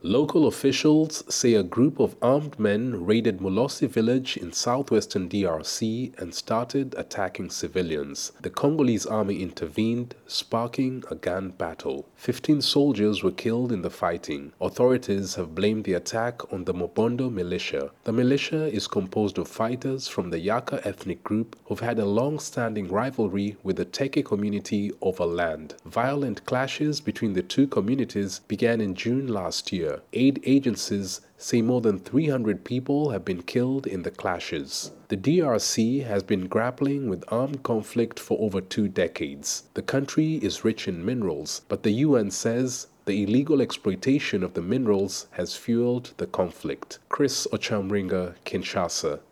Local officials say a group of armed men raided Molossi village in southwestern DRC and started attacking civilians. The Congolese army intervened, sparking a gun battle. 15 soldiers were killed in the fighting. Authorities have blamed the attack on the Mobondo militia. The militia is composed of fighters from the Yaka ethnic group who've had a long-standing rivalry with the Teke community over land. Violent clashes between the two communities began in June last year. Aid agencies say more than 300 people have been killed in the clashes. The DRC has been grappling with armed conflict for over 2 decades. The country is rich in minerals, but the UN says the illegal exploitation of the minerals has fueled the conflict. Chris Ochamringa, Kinshasa.